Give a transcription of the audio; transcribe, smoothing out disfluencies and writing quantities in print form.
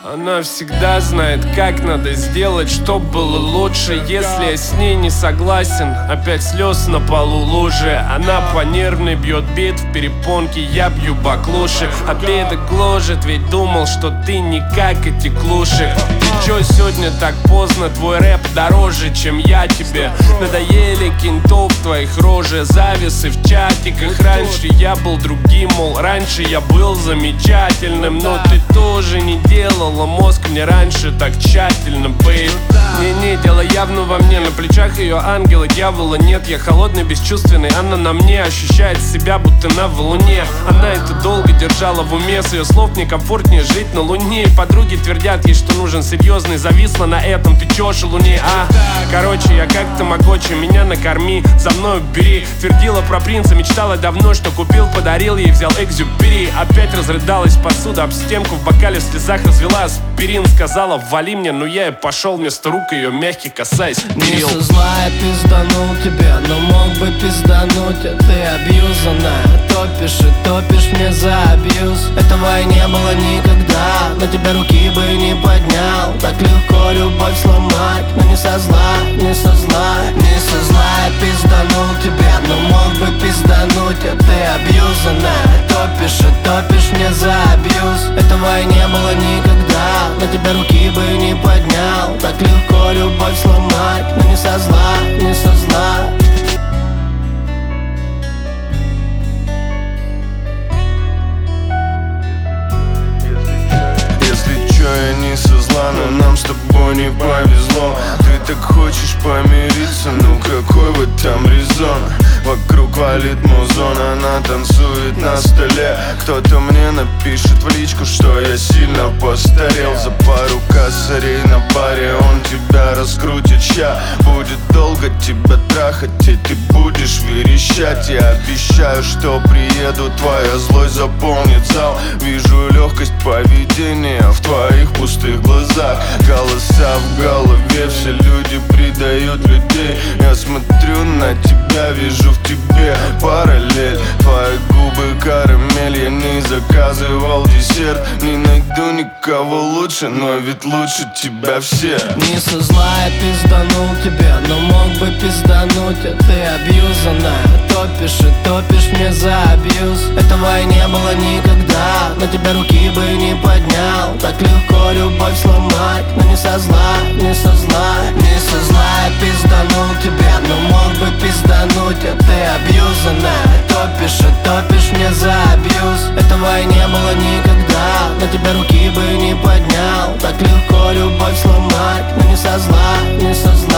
Она всегда знает, как надо сделать, чтоб было лучше. Если я с ней не согласен, опять слез на полу лужи. Она по нервной бьет бит в перепонке, я бью баклуши. Обида гложет, ведь думал, что ты не как эти клуши. Ты чё сегодня так поздно? Твой рэп дороже, чем я тебе. Надоели кентов твоих рожи, зависы в чатиках. Раньше я был другим, мол, раньше я был замечательным. Но ты тоже не делала мозг мне раньше так тщательно, бейб. Не-не, дело явно во мне. На плечах ее ангела, дьявола нет. Я холодный, бесчувственный, она на мне ощущает себя, будто на валуне. Она это долго держала в уме, с ее слов мне комфортнее жить на луне. И подруги твердят ей, что нужен серьезный. Зависла на этом, ты чё, шалуне, а? Короче, я как тамагочи, меня накорми, за мною бери. Твердила про принца, мечтала давно, что купил, подарил ей, взял экзюпери. Опять разрыдалась посуда об стенку, в бокале в слезах развела аспирин. Сказала, вали мне, но я и пошел, вместо рук ее мягкий касаясь перил. Не со зла я пизданул тебе, но мог бы пиздануть, а ты абьюзанная. Топишь мне за абьюз. Этого и не было никогда, на тебя руки бы не поднял. Так легко любовь сломать, но не со зла, не со зла. Не со зла я пизданул тебе, но мог бы пиздануть, а ты абьюзанная. Топишь мне за абьюз. Этого и не было никогда, на тебя руки бы не поднял. Так легко любовь сломать, но не со зла, не со зла. Я не со зла, но нам с тобой не повезло. Ты так хочешь помириться, ну какой в этом резон? Вокруг валит музон, она танцует на столе. Кто-то мне напишет в личку, что я сильно постарел. За пару косарей на баре он тебя раскрутит ща. Будет долго тебя трахать, и ты будешь верещать. Я обещаю, что приеду, твоя злость заполнит зал. Вижу легкость поведения в твоих пустых глазах. Голоса в голове, все люди предают людей. Я смотрю на тебя, вижу в тебе параллель. Твои губы карамель, я не заказывал десерт. Не найду никого лучше, но ведь лучше тебя все. Не со зла я пизданул тебе, но мог бы пиздануть, а ты абьюзанная. Топишь мне за абьюз. Этого и не было никогда, на тебя руки бы не поднял. Так легко любовь сломать, но не со зла, не со зла. Не со зла я пизданул тебе, но мог бы пиздануть, а ты абьюзанная. Топишь мне за абьюз. Этого и не было никогда, на тебя руки бы не поднял. Так легко любовь сломать, но не со зла, не со зла.